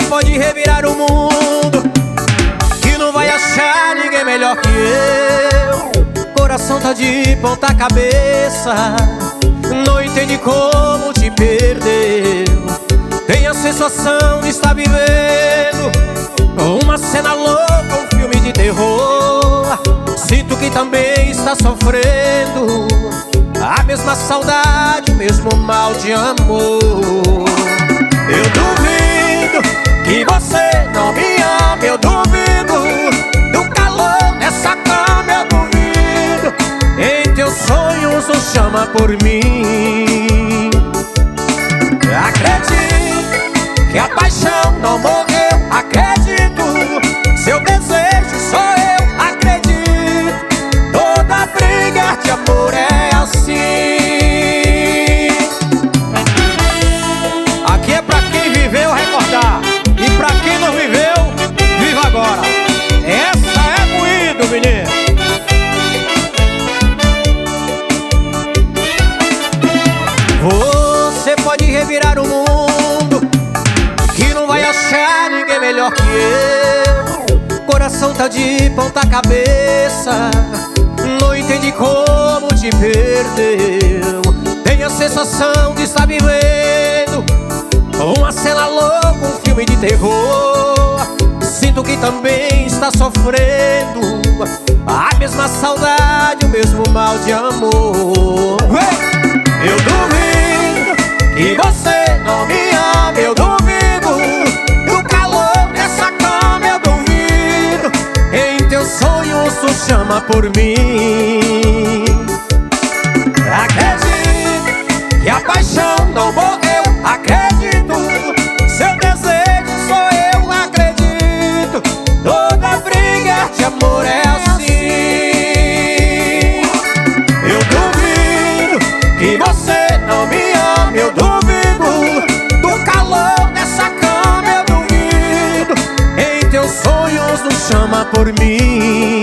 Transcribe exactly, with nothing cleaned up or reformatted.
pode revirar o mundo, que não vai achar ninguém melhor que eu. Coração tá de ponta cabeça, não entende como te perdeu. Tem a sensação de estar vivendo uma cena louca, um filme de terror. Sinto que também está sofrendo a mesma saudade, o mesmo mal de amor. Eu duvido que você não me ama, eu duvido do calor dessa cama, eu duvido. Em teus sonhos não chama por mim. Acredito que a paixão não morreu, acredito, seu desejo sou eu, acredito. Toda briga de amor é assim. Aqui é pra quem viveu recordar, e pra quem não viveu, viva agora. Essa é moído, menino. Você pode revirar o mundo, que não vai achar ninguém melhor que eu. Coração tá de ponta cabeça, não entende como te perdeu. Tem a sensação de estar vivendo uma cena louca, um filme de terror. Sinto que também está sofrendo a mesma saudade, o mesmo mal de amor. Eu duvido que você não me ama, eu duvido do calor dessa cama, eu duvido. Em teus sonhos tu chama por mim. Acredito que a paixão não morreu, acredito, seu desejo sou eu, acredito. Toda briga de amor é assim. Eu duvido que você não me ama, eu duvido do calor dessa cama, eu duvido. Em teus sonhos não chama por mim.